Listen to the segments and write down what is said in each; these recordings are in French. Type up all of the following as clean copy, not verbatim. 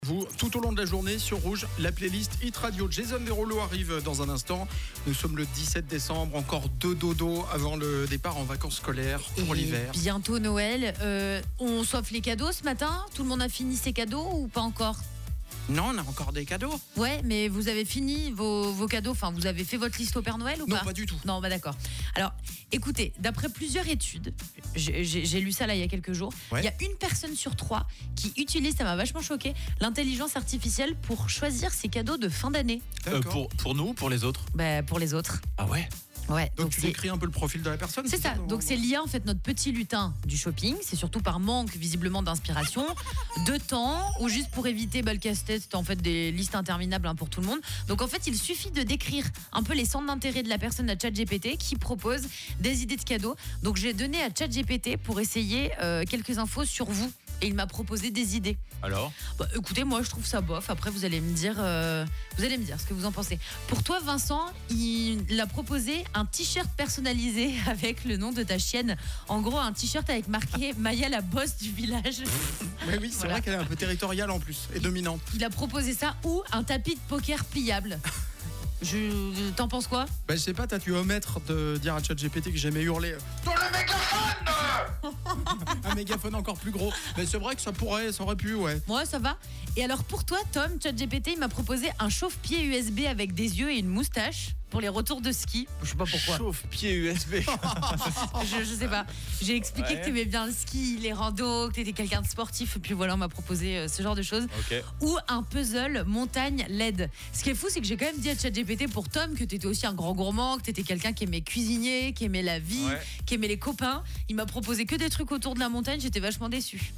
Vous, tout au long de la journée sur Rouge, la playlist Hit Radio. Jason Derulo arrive dans un instant. Nous sommes le 17 décembre, encore 2 dodos avant le départ en vacances scolaires pour l'hiver. Bientôt Noël. On s'offre les cadeaux ce matin. Tout le monde a fini ses cadeaux ou pas encore ? Non, on a encore des cadeaux. Ouais, mais vous avez fini vos cadeaux. Enfin, vous avez fait votre liste au Père Noël ou pas ? Non, pas du tout. Non, bah d'accord. Alors, écoutez, d'après plusieurs études, j'ai lu ça là il y a quelques jours, il y a 1 personne sur 3 qui utilise, ça m'a vachement choqué, l'intelligence artificielle pour choisir ses cadeaux de fin d'année. Pour nous ou pour les autres ? Bah, pour les autres. Ah ouais ? Ouais, Donc tu décris un peu le profil de la personne. C'est ça, donc c'est l'IA en fait, notre petit lutin du shopping. C'est surtout par manque visiblement d'inspiration, de temps, ou juste pour éviter le casse-tête, en fait des listes interminables pour tout le monde. Donc en fait il suffit de décrire un peu les centres d'intérêt de la personne à ChatGPT qui propose des idées de cadeaux. Donc j'ai donné à ChatGPT pour essayer quelques infos sur vous. Et il m'a proposé des idées. Alors ? Écoutez, moi je trouve ça bof. Après vous allez me dire ce que vous en pensez. Pour toi Vincent, il a proposé un t-shirt personnalisé avec le nom de ta chienne. En gros un t-shirt avec marqué Maya la boss du village. Oui, c'est vrai qu'elle est un peu territoriale en plus et dominante. Il a proposé ça ou un tapis de poker pliable. T'en penses quoi ? Je sais pas, t'as dû omettre de dire à ChatGPT que j'aimais hurler dans le mégaphone. Un mégaphone encore plus gros. Mais c'est vrai que ça aurait pu, ouais. Ouais, ça va. Et alors pour toi, Tom, ChatGPT, il m'a proposé un chauffe-pied USB avec des yeux et une moustache pour les retours de ski. Je sais pas pourquoi. Chauffe-pied USB. je sais pas. J'ai expliqué que t'aimais bien le ski, les randos, que t'étais quelqu'un de sportif. Et puis voilà, on m'a proposé ce genre de choses. Okay. Ou un puzzle montagne LED. Ce qui est fou, c'est que j'ai quand même dit à ChatGPT pour Tom que t'étais aussi un grand gourmand, que t'étais quelqu'un qui aimait cuisiner, qui aimait la vie, qui aimait les copains. Il m'a proposé que des trucs autour de la montagne. J'étais vachement déçue.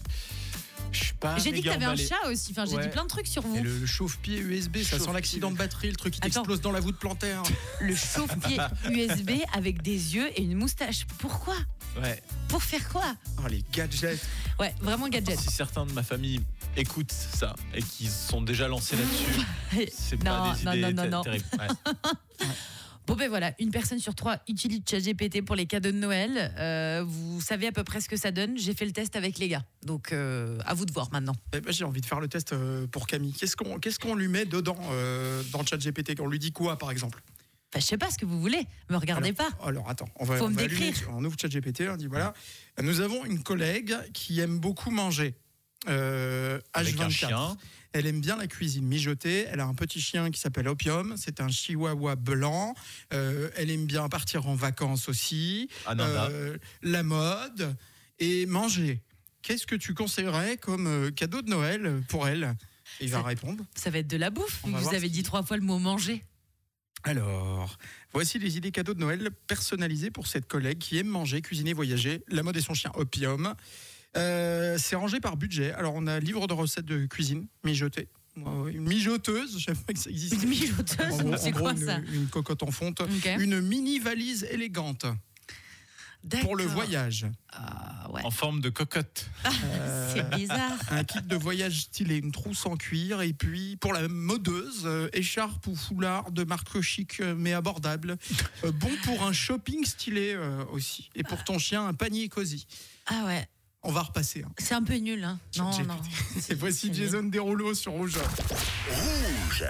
J'ai dit que t'avais un chat aussi. Enfin, j'ai dit plein de trucs sur vous. Et le chauffe-pied USB, ça sent l'accident de batterie, le truc qui t'explose dans la voûte plantaire. Le chauffe-pied USB avec des yeux et une moustache. Pourquoi ? Ouais. Pour faire quoi ? Oh, les gadgets. Ouais, vraiment gadgets. Si certains de ma famille écoutent ça et qu'ils sont déjà lancés là-dessus, c'est pas des idées terribles. Ouais. Bon ben voilà, 1 personne sur 3 utilise ChatGPT pour les cadeaux de Noël. Vous savez à peu près ce que ça donne. J'ai fait le test avec les gars. Donc à vous de voir maintenant. J'ai envie de faire le test pour Camille. Qu'est-ce qu'on lui met dedans dans ChatGPT ? On lui dit quoi par exemple ? Je sais pas ce que vous voulez, me regardez pas. Alors attends, on va décrire. On ouvre ChatGPT, on dit voilà, nous avons une collègue qui aime beaucoup manger. Avec H24. un chien. Elle aime bien la cuisine mijotée. Elle a un petit chien qui s'appelle Opium. C'est un chihuahua blanc. Elle aime bien partir en vacances aussi. La mode et manger. Qu'est-ce que tu conseillerais comme cadeau de Noël pour elle ? Il va répondre. Ça va être de la bouffe. Vous avez dit 3 fois le mot manger. Alors, voici les idées cadeaux de Noël personnalisées pour cette collègue qui aime manger, cuisiner, voyager. La mode et son chien Opium. C'est rangé par budget. Alors on a livre de recettes de cuisine mijotée. Une mijoteuse, je savais pas que ça existait. Une mijoteuse, c'est quoi ça ? Une cocotte en fonte. Okay. Une mini valise élégante. D'accord. Pour le voyage. Ouais. En forme de cocotte. C'est bizarre. Un kit de voyage stylé, une trousse en cuir. Et puis pour la modeuse, écharpe ou foulard de marque chic mais abordable. Bon pour un shopping stylé aussi. Et pour ton chien, un panier cosy. Ah ouais. On va repasser. C'est un peu nul. Non. Et voici Jason Derulo sur Rouge. Rouge.